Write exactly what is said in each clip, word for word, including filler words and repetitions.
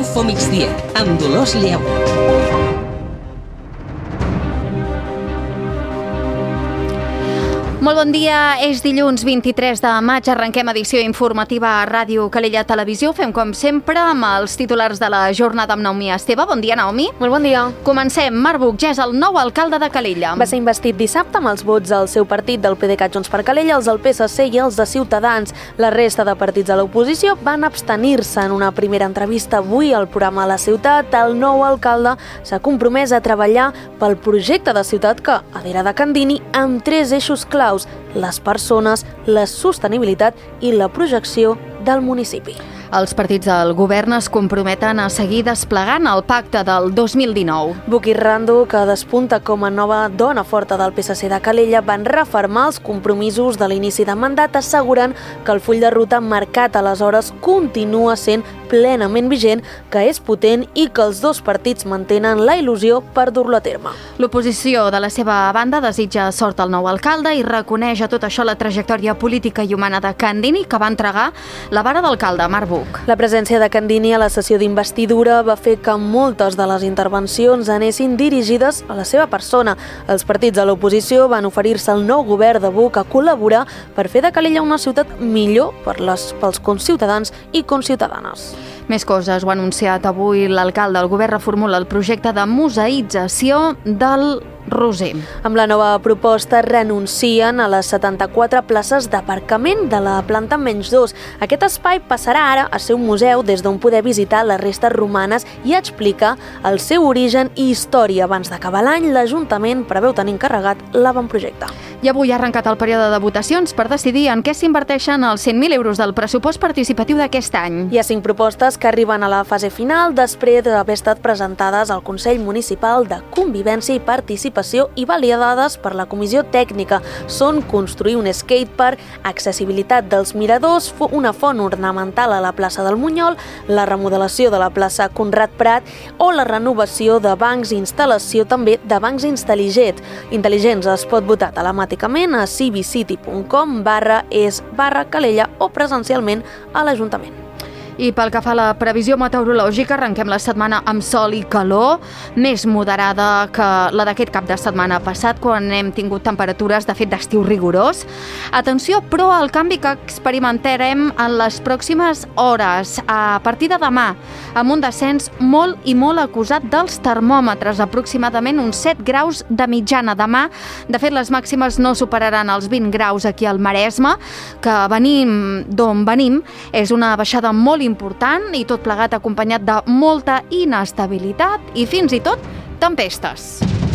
Infomigdia, amb Dolors Lleu. Molt bon dia, és dilluns vint-i-tres de maig, arrenquem edició informativa a Ràdio Calella Televisió. Fem com sempre amb els titulars de la jornada amb Naomi Esteve. Bon dia, Naomi. Molt bon dia. Comencem. Marc Buch ja és el nou alcalde de Calella. Va ser investit dissabte amb els vots del seu partit del PDeCAT Junts per Calella, els del P S C i els de Ciutadans. La resta de partits de l'oposició van abstenir-se. En una primera entrevista avui al programa La Ciutat, el nou alcalde s'ha compromès a treballar pel projecte de ciutat que, a l'era de Candini, amb tres eixos claus: les persones, la sostenibilitat i la projecció del municipi. Els partits del govern es comprometen a seguir desplegant el pacte del dos mil dinou. Buch i Rando, que despunta com a nova dona forta del P S C de Calella, van refermar els compromisos de l'inici de mandat, assegurant que el full de ruta marcat aleshores continua sent plenament vigent, que és potent i que els dos partits mantenen la il·lusió per dur-lo a terme. L'oposició, de la seva banda, desitja sort al nou alcalde i reconeix a tot això la trajectòria política i humana de Candini, que va entregar la vara d'alcalde, Marc Buch. La presència de Candini a la sessió d'investidura va fer que moltes de les intervencions anessin dirigides a la seva persona. Els partits de l'oposició van oferir-se al nou govern de Buch a col·laborar per fer de Calella una ciutat millor per les, pels conciutadans i conciutadanes. Més coses. Ho ha anunciat avui l'alcalde. El govern reformula el projecte de museïtzació del Roser. Amb la nova proposta renuncien a les setanta-quatre places d'aparcament de la planta menys dos. Aquest espai passarà ara a ser un museu des d'on poder visitar les restes romanes i explicar el seu origen i història. Abans d'acabar l'any, l'Ajuntament preveu tenir encarregat l'avantprojecte. I avui ha arrencat el període de votacions per decidir en què s'inverteixen els cent mil euros del pressupost participatiu d'aquest any. Hi ha cinc propostes que arriben a la fase final després d'haver estat presentades al Consell Municipal de Convivència i Participació i validades per la Comissió Tècnica. Són construir un skatepark, accessibilitat dels miradors, una font ornamental a la plaça del Munyol, la remodelació de la plaça Conrad Prat o la renovació de bancs i instal·lació també de bancs intel·ligents. Intel·ligents es pot votar telemàticament a civicity punt com barra es barra Calella o presencialment a l'Ajuntament. I pel que fa a la previsió meteorològica, arrenquem la setmana amb sol i calor, més moderada que la d'aquest cap de setmana passat, quan hem tingut temperatures, de fet, d'estiu rigorós. Atenció, però, al canvi que experimentarem en les pròximes hores. A partir de demà, amb un descens molt i molt acusat dels termòmetres, aproximadament uns set graus de mitjana demà. De fet, les màximes no superaran els vint graus aquí al Maresme, que venim d'on venim. És una baixada molt important i tot plegat acompanyat de molta inestabilitat i fins i tot tempestes.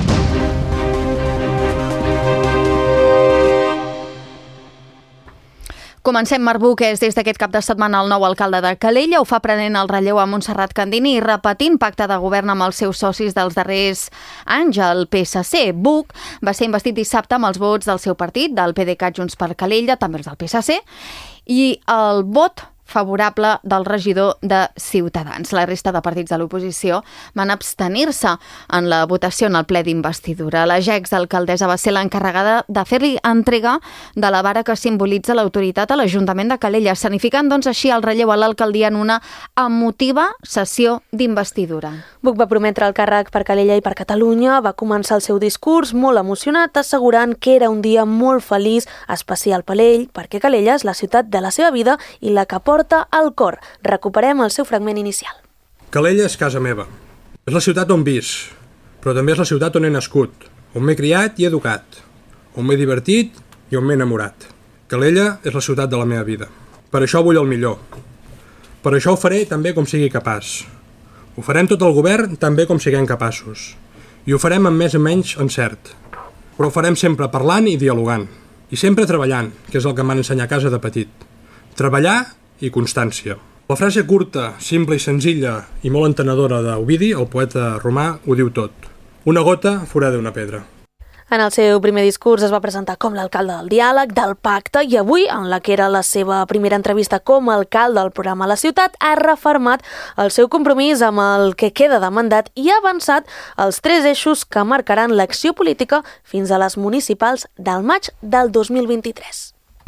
Comencem, Marc Buch, que és des d'aquest cap de setmana el nou alcalde de Calella. Ho fa prenent el relleu a Montserrat Candini i repetint pacte de govern amb els seus socis dels darrers anys, el P S C. Buch va ser investit dissabte amb els vots del seu partit, del PDeCAT Junts per Calella, també els del P S C, i el vot favorable del regidor de Ciutadans. La resta de partits de l'oposició van abstenir-se en la votació en el ple d'investidura. La ja exalcaldessa va ser l'encarregada de fer-li entrega de la vara que simbolitza l'autoritat a l'Ajuntament de Calella, escenificant doncs així el relleu a l'alcaldia en una emotiva sessió d'investidura. Buch va prometre el càrrec per Calella i per Catalunya, va començar el seu discurs molt emocionat, assegurant que era un dia molt feliç, especial per ell, perquè Calella és la ciutat de la seva vida i la que porta al cor. Recuperem el seu fragment inicial. Calella és casa meva. És la ciutat on visc, però també és la ciutat on he nascut, on m'he criat i educat, on m'he divertit i on m'he enamorat. Calella és la ciutat de la meva vida. Per això vull el millor. Per això ho faré també com sigui capaç. Ho farem tot el govern també com siguem capaços. I ho farem amb més o menys encert. Però ho farem sempre parlant i dialogant. I sempre treballant, que és el que em van ensenyar a casa de petit. Treballar i constància. La frase curta, simple i senzilla i molt entenedora d'Ovidi, el poeta romà, ho diu tot. Una gota forada una pedra. En el seu primer discurs es va presentar com l'alcalde del diàleg, del pacte, i avui, en la que era la seva primera entrevista com a alcalde del programa La Ciutat, ha refermat el seu compromís amb el que queda de mandat i ha avançat els tres eixos que marcaran l'acció política fins a les municipals del maig del dos mil vint-i-tres.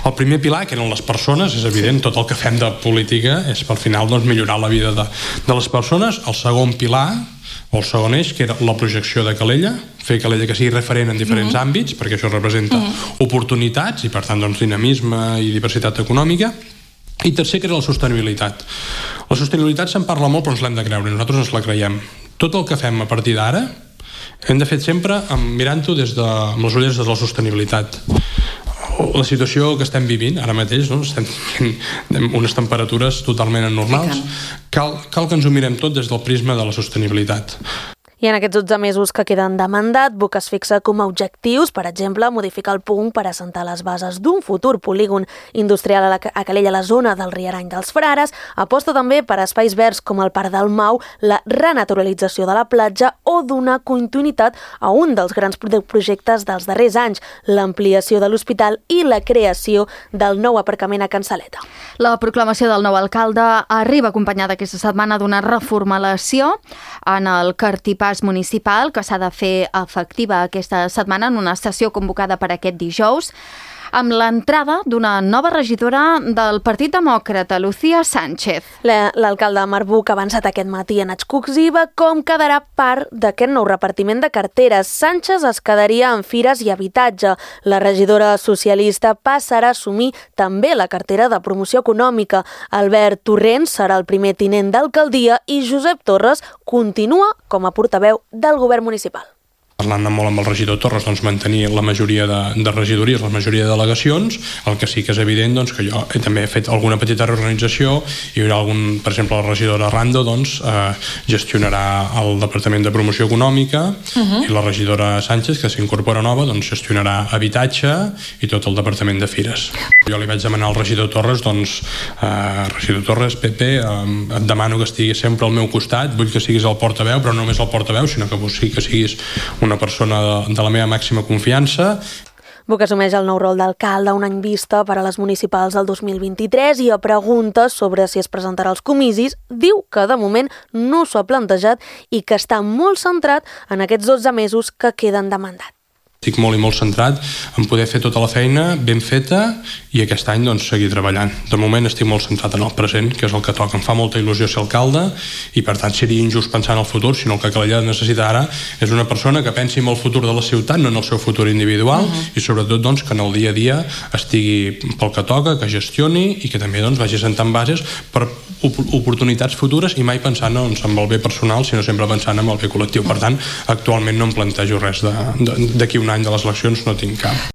El primer pilar, que eren les persones, és evident, tot el que fem de política és per al final doncs, millorar la vida de, de les persones. El segon pilar, o el segon eix, que era la projecció de Calella, fer Calella que sigui referent en diferents mm-hmm. àmbits, perquè això representa mm-hmm. oportunitats i per tant doncs, dinamisme i diversitat econòmica. I tercer, que era la sostenibilitat. La sostenibilitat se'n parla molt, però ens l'hem de creure, nosaltres ens la creiem. Tot el que fem a partir d'ara hem de fer sempre mirant-ho des de, amb les ulleres de la sostenibilitat. La situació que estem vivint ara mateix, no? Estem vivint unes temperatures totalment anormals. Cal, cal que ens ho mirem tot des del prisma de la sostenibilitat. I en aquests dotze mesos que queden de mandat, Buch es fixa com a objectius, per exemple, modificar el punt per assentar les bases d'un futur polígon industrial a, la, a Calella, a la zona del Rierany dels Frares, aposta també per espais verds com el Parc del Mau, la renaturalització de la platja o donar continuïtat a un dels grans projectes dels darrers anys, l'ampliació de l'hospital i la creació del nou aparcament a Can Saleta. La proclamació del nou alcalde arriba acompanyada aquesta setmana d'una reformulació en el cartipàs municipal que s'ha de fer efectiva aquesta setmana en una sessió convocada per aquest dijous, amb l'entrada d'una nova regidora del Partit Demòcrata, Lucía Sánchez. L'alcalde de Marbuc ha avançat aquest matí en exclusiva com quedarà part d'aquest nou repartiment de carteres. Sánchez es quedaria en fires i habitatge. La regidora socialista passarà a assumir també la cartera de promoció econòmica. Albert Torrent serà el primer tinent d'alcaldia i Josep Torres continua com a portaveu del govern municipal. Parlant molt amb el regidor Torres, doncs, mantenir la majoria de, de regidories, la majoria de delegacions. El que sí que és evident doncs, que jo he, també he fet alguna petita reorganització. Hi haurà algun, per exemple, la regidora Rando doncs, eh, gestionarà el Departament de Promoció Econòmica uh-huh. i la regidora Sánchez, que s'incorpora nova, doncs, gestionarà habitatge i tot el Departament de Fires. Jo li vaig demanar al regidor Torres, doncs, eh, regidor Torres, Pepe, eh, et demano que estigui sempre al meu costat, vull que siguis el portaveu, però no només el portaveu, sinó que, sí, que siguis una persona de, de la meva màxima confiança. Buch assumeix el nou rol d'alcalde un any vista per a les municipals del dos mil vint-i-tres i a preguntes sobre si es presentarà als comicis, diu que de moment no s'ho ha plantejat i que està molt centrat en aquests dotze mesos que queden de mandat. Estic molt i molt centrat en poder fer tota la feina ben feta i aquest any doncs, seguir treballant. De moment estic molt centrat en el present, que és el que toca. Em fa molta il·lusió ser alcalde i per tant seria injust pensar en el futur, sinó el que Calella necessita ara és una persona que pensi en el futur de la ciutat, no en el seu futur individual uh-huh. i sobretot doncs, que en el dia a dia estigui pel que toca, que gestioni i que també doncs, vagi sentant bases per oportunitats futures i mai pensant doncs, en el bé personal, sinó sempre pensant en el bé col·lectiu. Per tant, actualment no em plantejo res de, de, d'aquí un any de les eleccions, no tinc cap.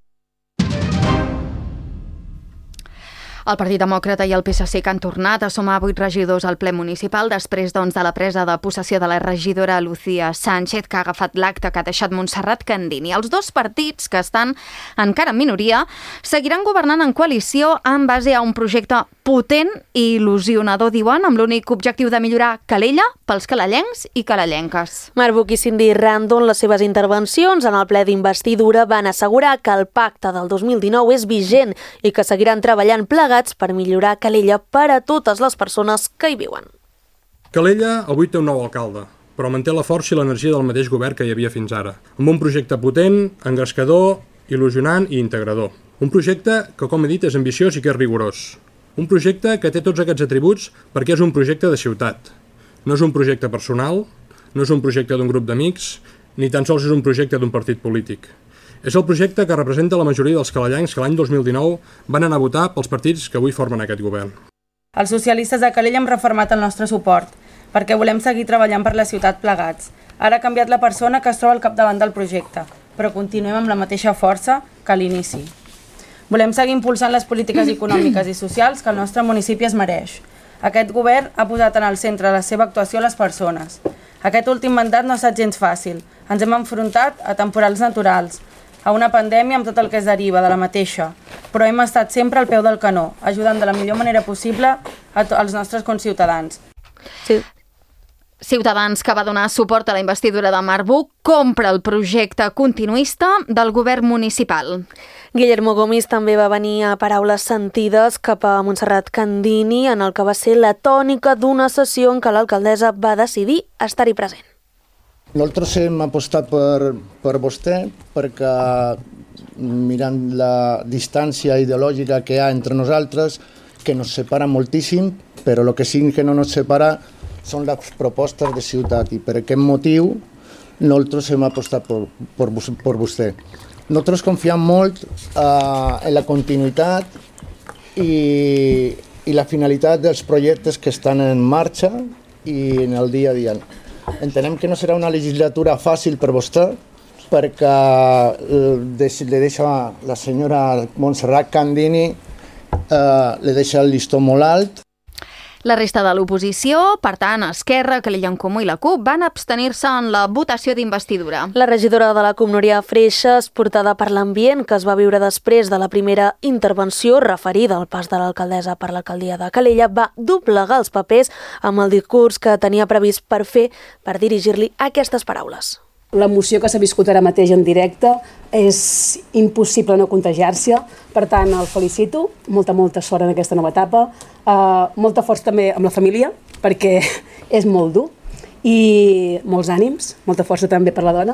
El Partit Demòcrata i el P S C que han tornat a sumar vuit regidors al ple municipal després doncs, de la presa de possessió de la regidora Lucía Sánchez, que ha agafat l'acte que ha deixat Montserrat Candini. Els dos partits, que estan encara en minoria, seguiran governant en coalició en base a un projecte potent i il·lusionador, diuen, amb l'únic objectiu de millorar Calella pels calellencs i calellenques. Marbuch i Cindy Rando, en les seves intervencions en el ple d'investidura, van assegurar que el pacte del dos mil dinou és vigent i que seguiran treballant plegats per millorar Calella per a totes les persones que hi viuen. Calella avui té un nou alcalde, però manté la força i l'energia del mateix govern que hi havia fins ara, amb un projecte potent, engrescador, il·lusionant i integrador. Un projecte que, com he dit, és ambiciós i que és rigorós. Un projecte que té tots aquests atributs perquè és un projecte de ciutat. No és un projecte personal, no és un projecte d'un grup d'amics, ni tan sols és un projecte d'un partit polític. És el projecte que representa la majoria dels calellencs que l'any dos mil dinou van anar a votar pels partits que avui formen aquest govern. Els socialistes de Calella hem reformat el nostre suport, perquè volem seguir treballant per la ciutat plegats. Ara ha canviat la persona que es troba al capdavant del projecte, però continuem amb la mateixa força que a l'inici. Volem seguir impulsant les polítiques econòmiques i socials que el nostre municipi es mereix. Aquest govern ha posat en el centre de la seva actuació les persones. Aquest últim mandat no ha estat gens fàcil. Ens hem enfrontat a temporals naturals, a una pandèmia amb tot el que es deriva de la mateixa, però hem estat sempre al peu del canó, ajudant de la millor manera possible als nostres conciutadans. Sí. Ciutadans, que va donar suport a la investidura de Marbuch, compra el projecte continuista del govern municipal. Guillermo Gomis també va venir a paraules sentides cap a Montserrat Candini en el que va ser la tònica d'una sessió en què l'alcaldessa va decidir estar-hi present. Nosaltres hem apostat per, per vostè perquè, mirant la distància ideològica que hi ha entre nosaltres, que ens separa moltíssim, però el que sí que no ens separa són les propostes de ciutat, i per aquest motiu nosaltres hem apostat per, per, per vostè. Nosaltres confiem molt eh, en la continuïtat i, i la finalitat dels projectes que estan en marxa i en el dia a dia. Entenem que no serà una legislatura fàcil per vostè, perquè li deixa la senyora Montserrat Candini, eh, li deixa el llistó molt alt. La resta de l'oposició, per tant, Esquerra, Calella en Comú i la CUP, van abstenir-se en la votació d'investidura. La regidora de la CUP, Núria Freixas, portada per l'ambient que es va viure després de la primera intervenció referida al pas de l'alcaldessa per l'alcaldia de Calella, va doblegar els papers amb el discurs que tenia previst per fer per dirigir-li aquestes paraules. L'emoció que s'ha viscut ara mateix en directe és impossible no contagiar-se, per tant el felicito, molta, molta sort en aquesta nova etapa, uh, molta força també amb la família, perquè és molt dur, i molts ànims, molta força també per la dona,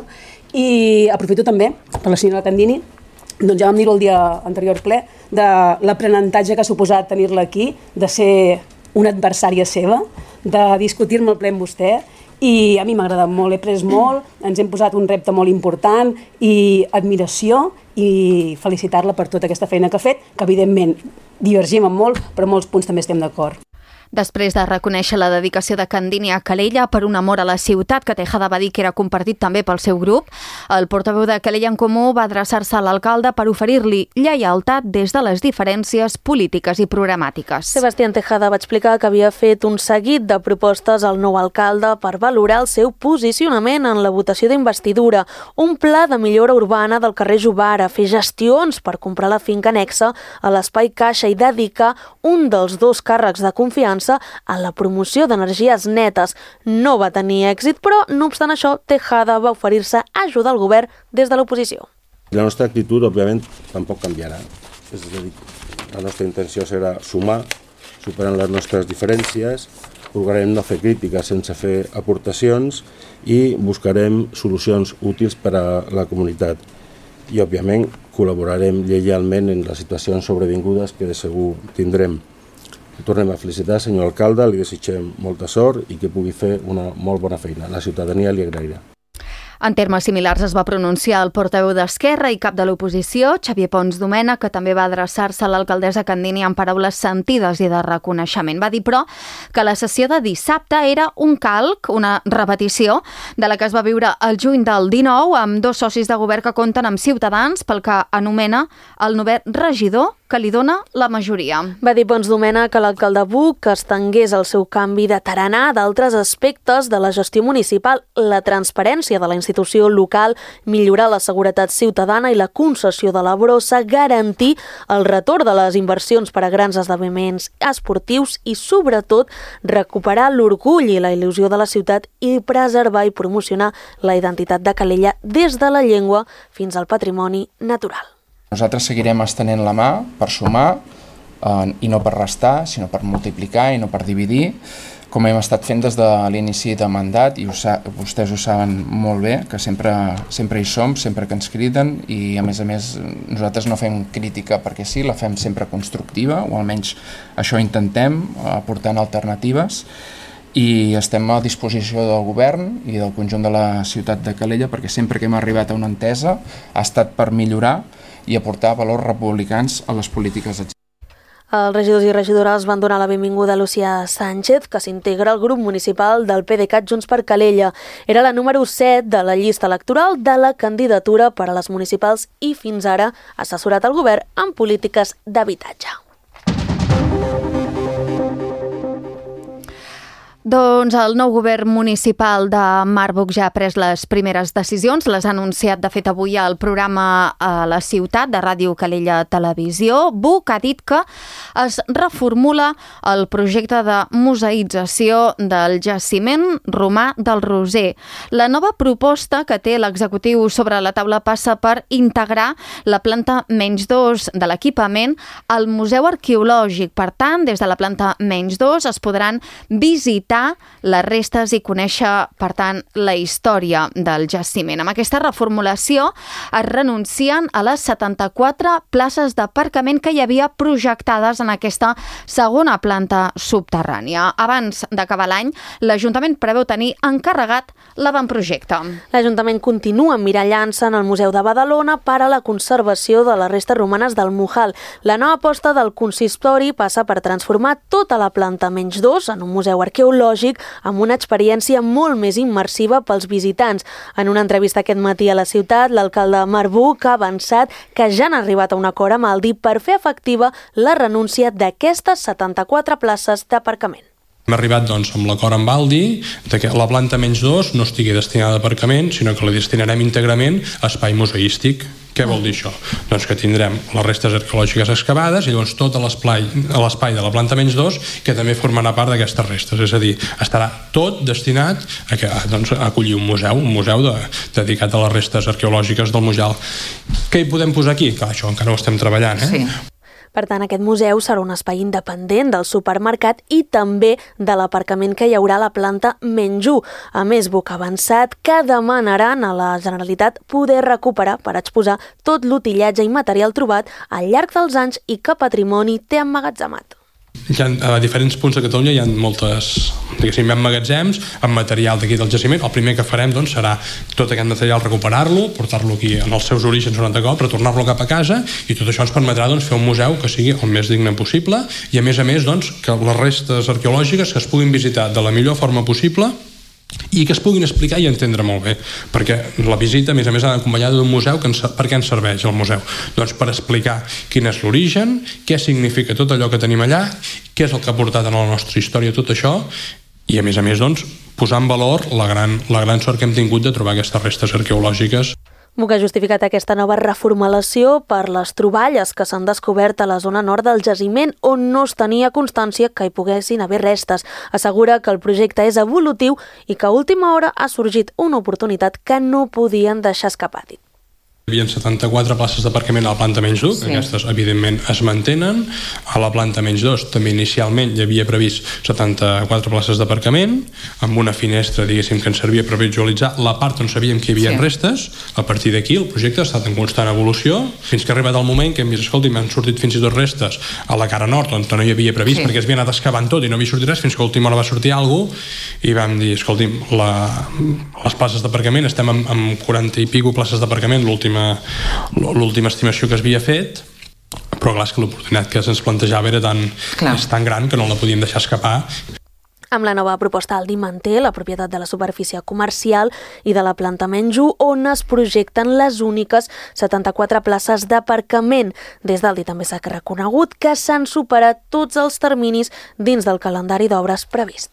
i aprofito també per la senyora Candini, doncs ja vam dir-ho el dia anterior ple, de l'aprenentatge que ha suposat tenir-la aquí, de ser una adversària seva, de discutir-me el ple amb vostè, i a mi m'ha agradat molt, he pres molt, ens hem posat un repte molt important i admiració, i felicitar-la per tota aquesta feina que ha fet, que evidentment divergim en molt, però en molts punts també estem d'acord. Després de reconèixer la dedicació de Candini a Calella per un amor a la ciutat que Tejada va dir que era compartit també pel seu grup, el portaveu de Calella en Comú va adreçar-se a l'alcalde per oferir-li lleialtat des de les diferències polítiques i programàtiques. Sebastián Tejada va explicar que havia fet un seguit de propostes al nou alcalde per valorar el seu posicionament en la votació d'investidura, un pla de millora urbana del carrer Jovara, fer gestions per comprar la finca anexa a l'espai Caixa i dedicar un dels dos càrrecs de confiança a la promoció d'energies netes. No va tenir èxit, però, no obstant això, Tejada va oferir-se a ajudar el govern des de l'oposició. La nostra actitud, òbviament, tampoc canviarà. És a dir, la nostra intenció serà sumar, superant les nostres diferències, procurarem no fer crítiques sense fer aportacions i buscarem solucions útils per a la comunitat. I, òbviament, col·laborarem lleialment en les situacions sobrevingudes que de segur tindrem. Tornem a felicitar, senyor alcalde, li desitgem molta sort i que pugui fer una molt bona feina. La ciutadania li agrairà. En termes similars es va pronunciar el portaveu d'Esquerra i cap de l'oposició, Xavier Pons Domènech, que també va adreçar-se a l'alcaldessa Candini amb paraules sentides i de reconeixement. Va dir, però, que la sessió de dissabte era un calc, una repetició, de la que es va viure el juny del dinou amb dos socis de govern que compten amb Ciutadans pel que anomena el novè regidor que li dona la majoria. Va dir Pons Domènech que l'alcalde Buch que estengués el seu canvi de tarannà d'altres aspectes de la gestió municipal, la transparència de la institució local, millorar la seguretat ciutadana i la concessió de la brossa, garantir el retorn de les inversions per a grans esdeveniments esportius i, sobretot, recuperar l'orgull i la il·lusió de la ciutat i preservar i promocionar la identitat de Calella des de la llengua fins al patrimoni natural. Nosaltres seguirem estenent la mà per sumar, eh, i no per restar, sinó per multiplicar i no per dividir, com hem estat fent des de l'inici de mandat, i ho sa- vostès ho saben molt bé, que sempre, sempre hi som, sempre que ens criden, i a més a més nosaltres no fem crítica perquè sí, la fem sempre constructiva, o almenys això intentem, aportant alternatives, i estem a disposició del govern i del conjunt de la ciutat de Calella, perquè sempre que hem arribat a una entesa ha estat per millorar i aportar valors republicans a les polítiques. Els regidors i regidores van donar la benvinguda a Lucía Sánchez, que s'integra al grup municipal del PDeCAT Junts per Calella. Era la número set de la llista electoral de la candidatura per a les municipals i fins ara ha assessorat el govern en polítiques d'habitatge. Doncs el nou govern municipal de Marburg ja ha pres les primeres decisions, les ha anunciat de fet avui al programa a la ciutat de Ràdio Calella Televisió. Buch ha dit que es reformula el projecte de museïtzació del jaciment romà del Roser. La nova proposta que té l'executiu sobre la taula passa per integrar la planta menys dos de l'equipament al Museu Arqueològic. Per tant, des de la planta menys dos es podran visitar visitar les restes i conèixer, per tant, la història del jaciment. Amb aquesta reformulació es renuncien a les setanta-quatre places d'aparcament que hi havia projectades en aquesta segona planta subterrània. Abans d'acabar l'any, l'Ajuntament preveu tenir encarregat l'avantprojecte. L'Ajuntament continua emmirallant-se en el Museu de Badalona per a la conservació de les restes romanes del Mujal. La nova aposta del consistori passa per transformar tota la planta menys dos en un museu arqueològic amb una experiència molt més immersiva pels visitants. En una entrevista aquest matí a la ciutat, l'alcalde Marc Buch ha avançat que ja han arribat a un acord amb Aldi per fer efectiva la renúncia d'aquestes setanta-quatre places d'aparcament. Hem arribat doncs, amb l'acord amb Aldi que la planta menys dos no estigui destinada a aparcament, sinó que la destinarem íntegrament a espai museístic. Què vol dir això? Doncs que tindrem les restes arqueològiques excavades i llavors tot l'espai de la planta menys dos que també formarà part d'aquestes restes. És a dir, estarà tot destinat a, que, doncs, a acollir un museu, un museu de, dedicat a les restes arqueològiques del Mujal. Què hi podem posar aquí? Clar, això encara ho estem treballant, eh? Sí. Per tant, aquest museu serà un espai independent del supermercat i també de l'aparcament que hi haurà a la planta menys u. A més, Buch ha avançat que demanaran a la Generalitat poder recuperar per exposar tot l'utillatge i material trobat al llarg dels anys i que Patrimoni té emmagatzemat. Hi ha, a diferents punts de Catalunya hi ha moltes, diguéssim, magatzems amb material d'aquí del jaciment. El primer que farem doncs, serà tot aquest material recuperar-lo, portar-lo aquí en els seus orígens un altre cop, retornar-lo cap a casa, i tot això ens permetrà doncs, fer un museu que sigui el més digne possible i a més a més doncs, que les restes arqueològiques que es puguin visitar de la millor forma possible i que es puguin explicar i entendre molt bé, perquè la visita a més a més ha d'acompanyar d'un museu que ens, per què ens serveix el museu? Doncs per explicar quin és l'origen, què significa tot allò que tenim allà, què és el que ha portat en la nostra història tot això, i a més a més doncs, posar en valor la gran, la gran sort que hem tingut de trobar aquestes restes arqueològiques. Buch ha justificat aquesta nova reformulació per les troballes que s'han descobert a la zona nord del jaciment, on no es tenia constància que hi poguessin haver restes. Assegura que el projecte és evolutiu i que a última hora ha sorgit una oportunitat que no podien deixar escapar. Hi havia setanta-quatre places d'aparcament a la planta menys u, sí. Aquestes evidentment es mantenen. A la planta menys dos també inicialment hi havia previst setanta-quatre places d'aparcament, amb una finestra, diguéssim, que ens servia per visualitzar la part on sabíem que hi havia sí. restes. A partir d'aquí el projecte ha estat en constant evolució, fins que ha arribat el moment que hem vist, escolti, m'han sortit fins i tot restes a la cara nord, on no hi havia previst, sí. perquè es havia anat excavant tot i no havia sortit res, fins que a l'última hora va sortir alguna cosa, i vam dir, escolti, la... les places d'aparcament, estem amb, amb quaranta i pico places d'aparcament, l'última l'última estimació que es havia fet, però clar, és que l'oportunitat que ens plantejava era tan, és tan gran que no la podíem deixar escapar. Amb la nova proposta, Aldi manté la propietat de la superfície comercial i de la planta menys u, on es projecten les úniques setanta-quatre places d'aparcament. Des d'Aldi també s'ha reconegut que s'han superat tots els terminis dins del calendari d'obres previst.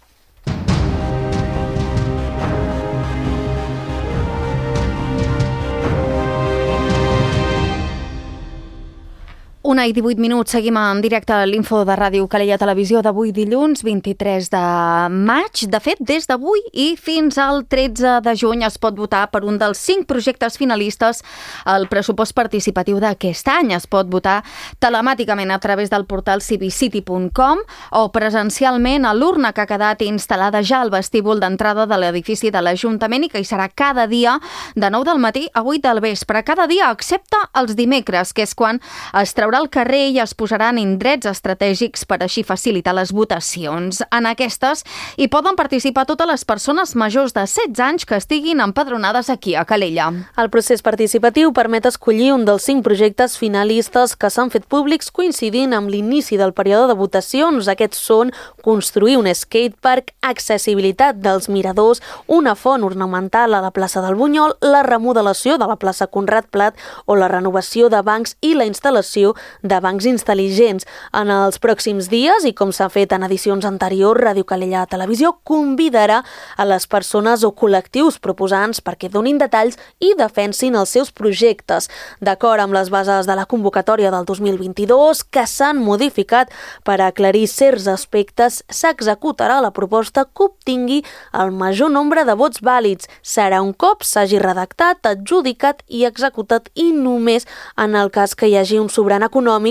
Una i divuit minuts, seguim en directe a l'Info de Ràdio Calella Televisió d'avui dilluns vint-i-tres de maig. De fet, des d'avui i fins al tretze de juny es pot votar per un dels cinc projectes finalistes al pressupost participatiu d'aquest any. Es pot votar telemàticament a través del portal civicity punt com o presencialment a l'urna que ha quedat instal·lada ja al vestíbul d'entrada de l'edifici de l'Ajuntament i que hi serà cada dia de nou del matí a vuit del vespre. Cada dia, excepte els dimecres, que és quan es traurà al carrer i es posaran indrets estratègics per així facilitar les votacions. En aquestes hi poden participar totes les persones majors de setze anys que estiguin empadronades aquí a Calella. El procés participatiu permet escollir un dels cinc projectes finalistes que s'han fet públics coincidint amb l'inici del període de votacions. Aquests són construir un skatepark, accessibilitat dels miradors, una font ornamental a la plaça del Bunyol, la remodelació de la plaça Conrad Plat o la renovació de bancs i la instal·lació de bancs intel·ligents. En els pròxims dies, i com s'ha fet en edicions anteriors, Ràdio Calella Televisió convidarà a les persones o col·lectius proposants perquè donin detalls i defensin els seus projectes. D'acord amb les bases de la convocatòria del dos mil vint-i-dos, que s'han modificat per aclarir certs aspectes, s'executarà la proposta que obtingui el major nombre de vots vàlids. Serà un cop s'hagi redactat, adjudicat i executat, i només en el cas que hi hagi un sobrant econòmic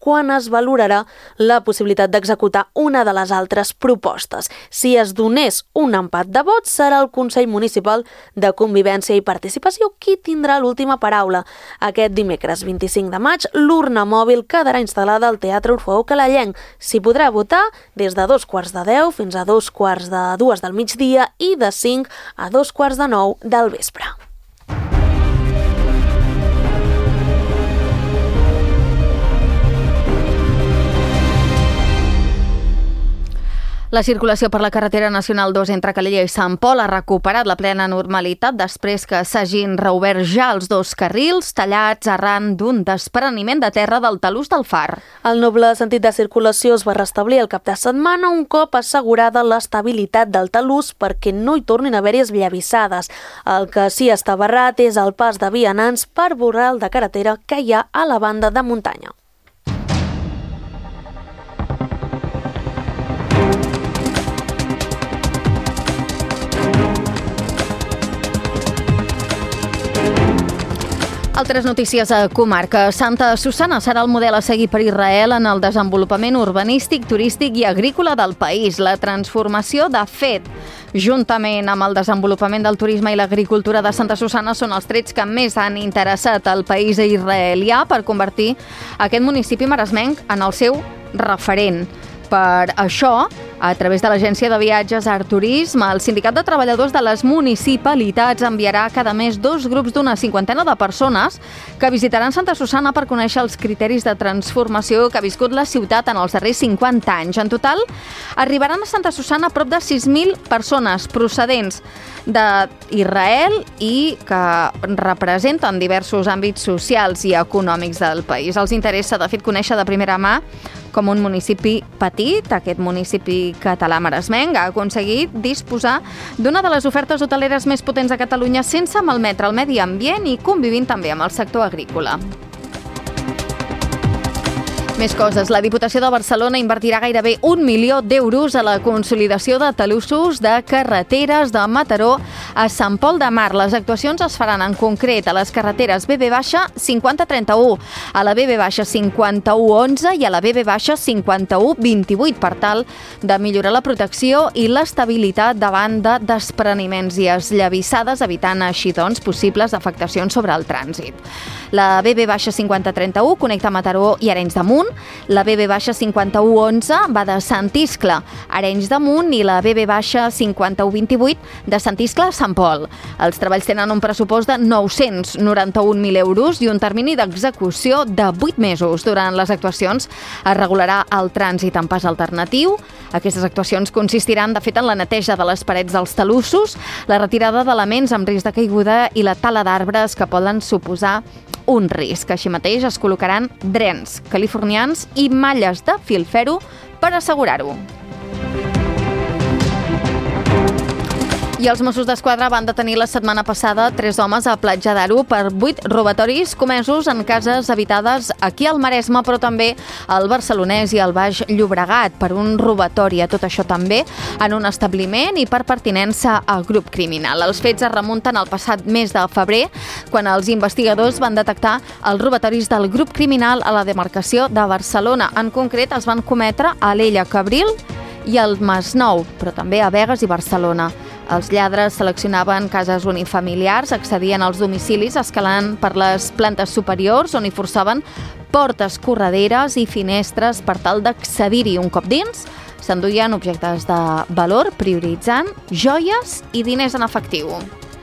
quan es valorarà la possibilitat d'executar una de les altres propostes. Si es donés un empat de vots, serà el Consell Municipal de Convivència i Participació qui tindrà l'última paraula. Aquest dimecres vint-i-cinc de maig, l'urna mòbil quedarà instal·lada al Teatre Orfeó Calellenc. S'hi podrà votar des de dos quarts de deu fins a dos quarts de dues del migdia i de cinc a dos quarts de nou del vespre. La circulació per la carretera nacional dos entre Calella i Sant Pol ha recuperat la plena normalitat després que s'hagin reobert ja els dos carrils tallats arran d'un despreniment de terra del talús del Far. El noble sentit de circulació es va restablir el cap de setmana un cop assegurada l'estabilitat del talús perquè no hi tornin a haver-hi esllavissades. El que sí està barrat és el pas de vianants per vorral de carretera que hi ha a la banda de muntanya. Altres notícies a comarca. Santa Susanna serà el model a seguir per Israel en el desenvolupament urbanístic, turístic i agrícola del país. La transformació, de fet, juntament amb el desenvolupament del turisme i l'agricultura de Santa Susanna, són els trets que més han interessat al país israelià per convertir aquest municipi maresmenc en el seu referent. Per això, a través de l'agència de viatges Art Turisme, el Sindicat de Treballadors de les Municipalitats enviarà cada mes dos grups d'una cinquantena de persones que visitaran Santa Susanna per conèixer els criteris de transformació que ha viscut la ciutat en els darrers cinquanta anys. En total, arribaran a Santa Susanna prop de sis mil persones procedents d'Israel i que representen diversos àmbits socials i econòmics del país. Els interessa, de fet, conèixer de primera mà com un municipi petit, aquest municipi català maresmenc, ha aconseguit disposar d'una de les ofertes hoteleres més potents a Catalunya sense malmetre el medi ambient i convivint també amb el sector agrícola. Més coses. La Diputació de Barcelona invertirà gairebé un milió d'euros a la consolidació de talussos de carreteres de Mataró a Sant Pol de Mar. Les actuacions es faran en concret a les carreteres B B cinquanta trenta-u, a la B B cinquanta-u onze i a la B B cinquanta-u vint-i-vuit per tal de millorar la protecció i l'estabilitat davant de despreniments i esllavissades, evitant així doncs possibles afectacions sobre el trànsit. La B B cinquanta trenta-u connecta Mataró i Arenys de Munt, la B B cinquanta-u onze va de Sant Iscle a Arenys de Munt i la B B cinquanta-u vint-i-vuit de Sant Iscle a Sant Pol. Els treballs tenen un pressupost de nou-cents noranta-un mil euros i un termini d'execució de vuit mesos. Durant les actuacions es regularà el trànsit en pas alternatiu. Aquestes actuacions consistiran, de fet, en la neteja de les parets dels talussos, la retirada d'elements amb risc de caiguda i la tala d'arbres que poden suposar un risc. Així mateix es col·locaran drens californians i malles de filferro per assegurar-ho. I els Mossos d'Esquadra van detenir la setmana passada tres homes a Platja d'Aro per vuit robatoris comesos en cases habitades aquí al Maresme, però també al Barcelonès i al Baix Llobregat, per un robatori, a tot això també en un establiment i per pertinença al grup criminal. Els fets es remunten al passat mes de febrer, quan els investigadors van detectar els robatoris del grup criminal a la demarcació de Barcelona. En concret, els van cometre a l'Ella Cabril i al Masnou, però també a Begues i Barcelona. Els lladres seleccionaven cases unifamiliars, accedien als domicilis escalant per les plantes superiors, on hi forçaven portes correderes i finestres per tal d'accedir-hi. Un cop dins, s'enduien objectes de valor, prioritzant joies i diners en efectiu.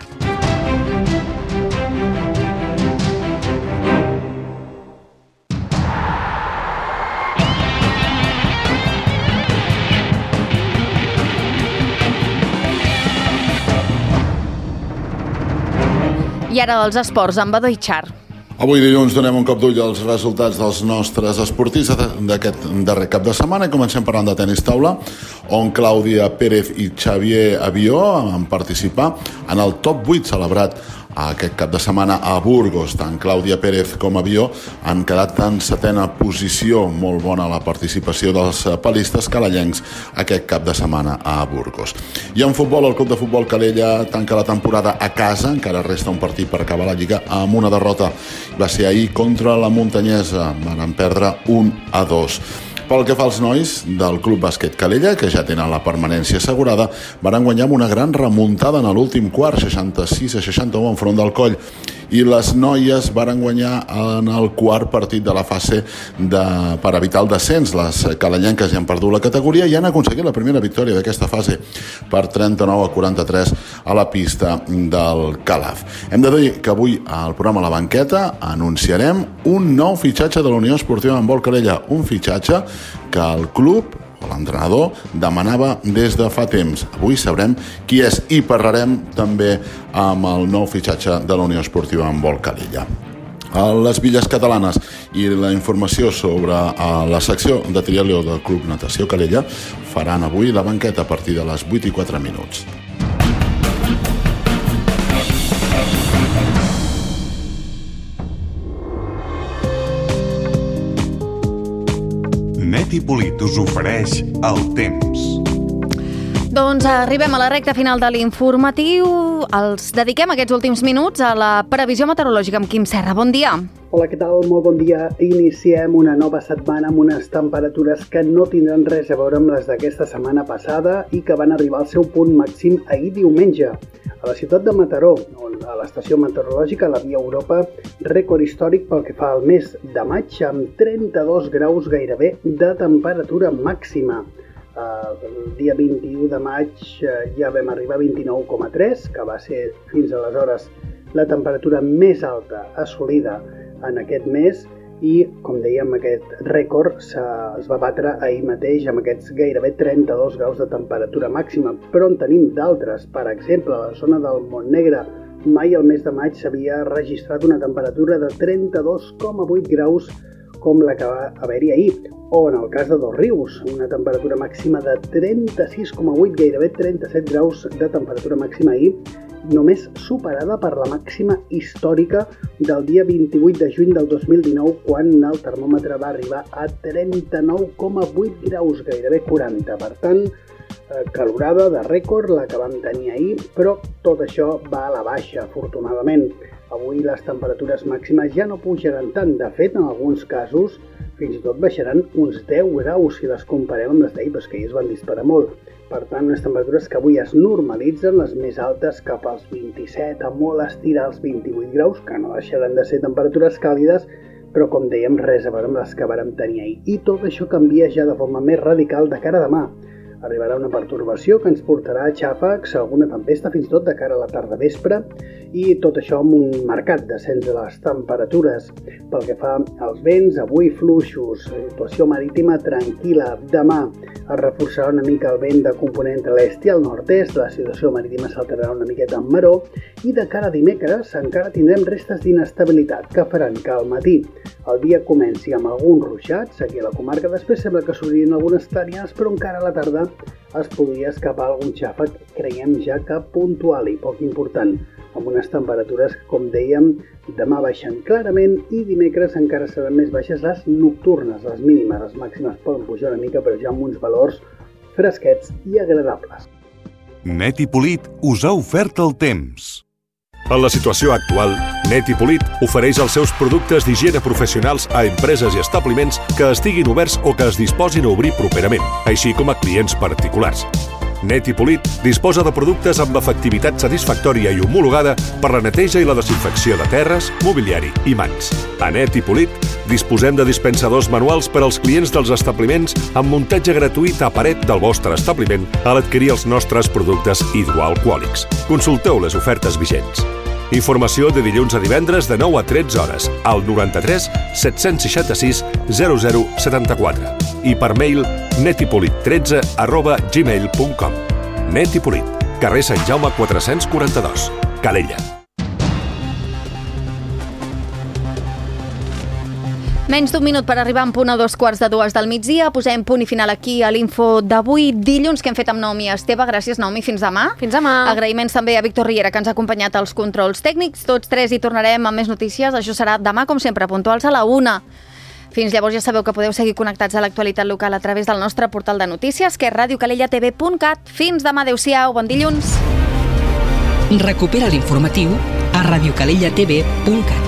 I ara els esports amb Badó Itxar. Avui dilluns donem un cop d'ull als resultats dels nostres esportistes d'aquest darrer cap de setmana i comencem parlant de tenis taula, on Clàudia Pérez i Xavier Avió van participar en el top vuit celebrat aquest cap de setmana a Burgos. Tant Clàudia Pérez com Avió han quedat en setena posició. Molt bona la participació dels palistes calellencs aquest cap de setmana a Burgos. I en futbol, el Club de Futbol Calella tanca la temporada a casa. Encara resta un partit per acabar la Lliga amb una derrota. Va ser ahir contra la Muntanyesa. Van perdre un a dos. Pel que fa als nois del Club Bàsquet Calella, que ja tenen la permanència assegurada, van guanyar amb una gran remuntada en l'últim quart, seixanta-sis a seixanta-u enfront del Coll, i les noies van guanyar en el quart partit de la fase de, per evitar el descens. Les calellenques ja han perdut la categoria i han aconseguit la primera victòria d'aquesta fase per trenta-nou a quaranta-tres a la pista del Calaf. Hem de dir que avui al programa La Banqueta anunciarem un nou fitxatge de la Unió Esportiva Handbol Calella, un fitxatge que el club o l'entrenador demanava des de fa temps. Avui sabrem qui és i parlarem també amb el nou fitxatge de la Unió Esportiva Handbol Calella. A les Villes Catalanes i la informació sobre la secció de triatló del Club Natació Calella faran avui la banqueta a partir de les vuit i quatre minuts. Net i Polit us ofereix el temps. Doncs arribem a la recta final de l'informatiu. Els dediquem aquests últims minuts a la previsió meteorològica amb Quim Serra. Bon dia. Hola, què tal? Molt bon dia. Iniciem una nova setmana amb unes temperatures que no tindran res a veure amb les d'aquesta setmana passada i que van arribar al seu punt màxim ahir diumenge. A la ciutat de Mataró, on a l'estació meteorològica la Via Europa, rècord històric pel que fa al mes de maig amb trenta-dos graus gairebé de temperatura màxima. El dia vint-i-u de maig ja vam arribar a vint-i-nou coma tres, que va ser fins aleshores la temperatura més alta assolida en aquest mes i, com dèiem, aquest rècord es va batre ahir mateix amb aquests gairebé trenta-dos graus de temperatura màxima, però en tenim d'altres. Per exemple, a la zona del Montnegre, mai al mes de maig s'havia registrat una temperatura de trenta-dos coma vuit graus com la que va haver-hi ahir, o en el cas de Dosrius, una temperatura màxima de trenta-sis coma vuit, gairebé trenta-set graus de temperatura màxima ahir, només superada per la màxima històrica del dia vint-i-vuit de juny del dos mil dinou, quan el termòmetre va arribar a trenta-nou coma vuit graus, gairebé quaranta. Per tant, calorada de rècord la que vam tenir ahir, però tot això va a la baixa, afortunadament. Avui les temperatures màximes ja no pujaran tant. De fet, en alguns casos, fins i tot baixaran uns deu graus si les comparem amb les d'ahir, però que ahir es van disparar molt. Per tant, unes temperatures que avui es normalitzen, les més altes cap als vint-i-set, a molt estirar als vint-i-vuit graus, que no deixaran de ser temperatures càlides, però com dèiem, res a veure amb les que vàrem tenir ahir. I tot això canvia ja de forma més radical de cara a demà. Arribarà una pertorbació que ens portarà a xàfecs, alguna tempesta fins i tot de cara a la tarda vespre, i tot això amb un marcat descens de les temperatures. Pel que fa als vents, avui fluixos, situació marítima tranquil·la. Demà es reforçarà una mica el vent de component entre l'est i el nord-est, la situació marítima s'alterarà una miqueta amb maró, i de cara a dimecres encara tindrem restes d'inestabilitat que faran que al matí el dia comenci amb alguns ruixats aquí a la comarca, després sembla que s'obrin algunes clarianes, però encara a la tarda es podria escapar algun xàfec, creiem ja que puntual i poc important, amb unes temperatures que, com dèiem, demà baixen clarament i dimecres encara seran més baixes les nocturnes, les mínimes, les màximes poden pujar una mica, però ja amb uns valors fresquets i agradables. Net i Polit us ha ofert el temps. En la situació actual, Net i Polit ofereix els seus productes d'higiene professionals a empreses i establiments que estiguin oberts o que es disposin a obrir properament, així com a clients particulars. Net i Polit disposa de productes amb efectivitat satisfactòria i homologada per la neteja i la desinfecció de terres, mobiliari i mans. A Net i Polit disposem de dispensadors manuals per als clients dels establiments amb muntatge gratuït a paret del vostre establiment a l'adquirir els nostres productes hidroalcohòlics. Consulteu les ofertes vigents. Informació de dilluns a divendres de nou a tretze hores al noranta-tres set-cents seixanta-sis zero zero setanta-quatre i per mail netipolit tretze arroba gmail punt com. Net i Polit, carrer Sant Jaume quatre-cents quaranta-dos, Calella. Menys d'un minut per arribar en punt a dos quarts de dues del migdia. Posem punt i final aquí a l'info d'avui, dilluns, que hem fet amb Naomi Esteve. Gràcies, Naomi. Fins demà. Fins demà. Agraïments també a Víctor Riera, que ens ha acompanyat als controls tècnics. Tots tres hi tornarem amb més notícies. Això serà demà, com sempre, puntuals a la una. Fins llavors ja sabeu que podeu seguir connectats a l'actualitat local a través del nostre portal de notícies, que és radio calella t v punt cat. Fins demà. Adéu-siau. Bon dilluns. Recupera l'informatiu a radio calella t v punt cat.